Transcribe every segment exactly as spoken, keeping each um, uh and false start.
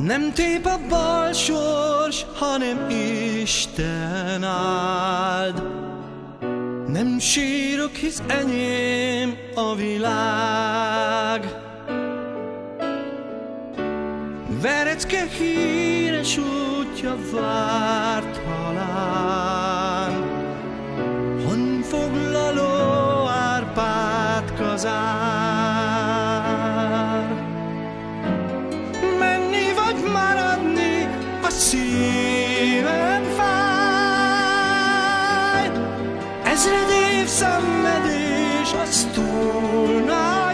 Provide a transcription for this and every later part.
Nem tép a bal sors, hanem Isten áld. Nem sírok, hisz enyém a világ. Verecke híres útja várt halál. Honfoglaló Árpád kazár. Menni vagy maradni, a szívem fáj. Ezred év szenvedés, az túl nagy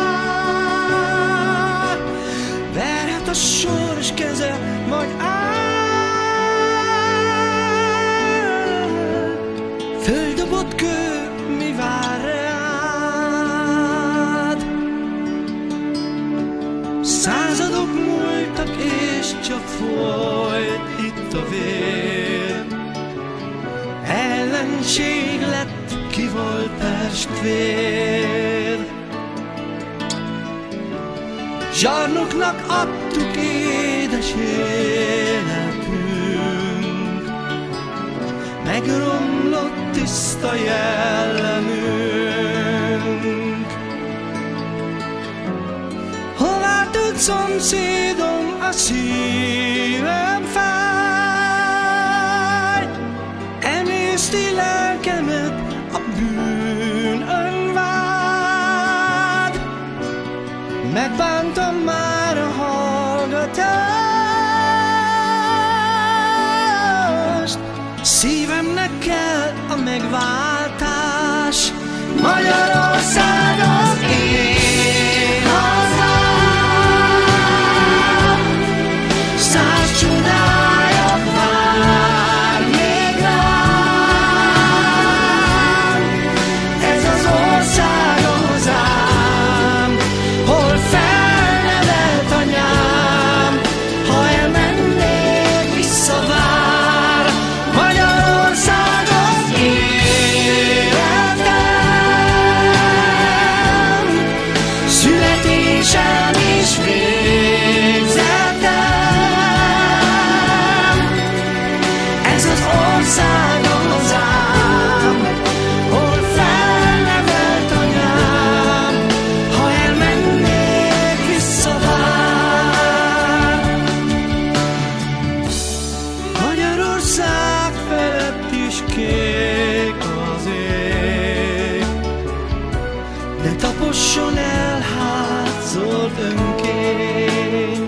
ár. Verhet a sors keze, vagy áll. Földobott kő, mi vár reád? Századok múltak, és csak folyt itt a vér. Ellenség lett, ki volt testvér. Zsarnoknak adtuk édes életünk, megromlott tiszta jellemünk. Hová tűnt szomszédom, a szívem fáj. Emészti lelkemet a bűn önvád. Megbántam már a hallgatást. Szívemnek kell a megváltás. Magyarország az én hazám. Száz csodája vár még rám. Ez az ország a hazám, hol felnevelt anyám. Ha elmennék, visszavár. Magyarország az életem, születésem és végzetem. Ez az ország a hazám, hol felnevelt anyám. Ha elmennék, visszavár. Magyarország felett is kék az ég, de taposson el hát zöld önkény.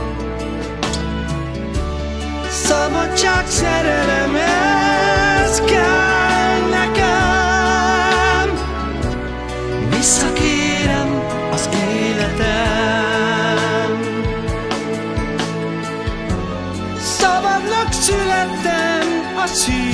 Szabadság, szerelem, ez kell nekem. Visszakérem az életem. Szabadnak születtem a szívem.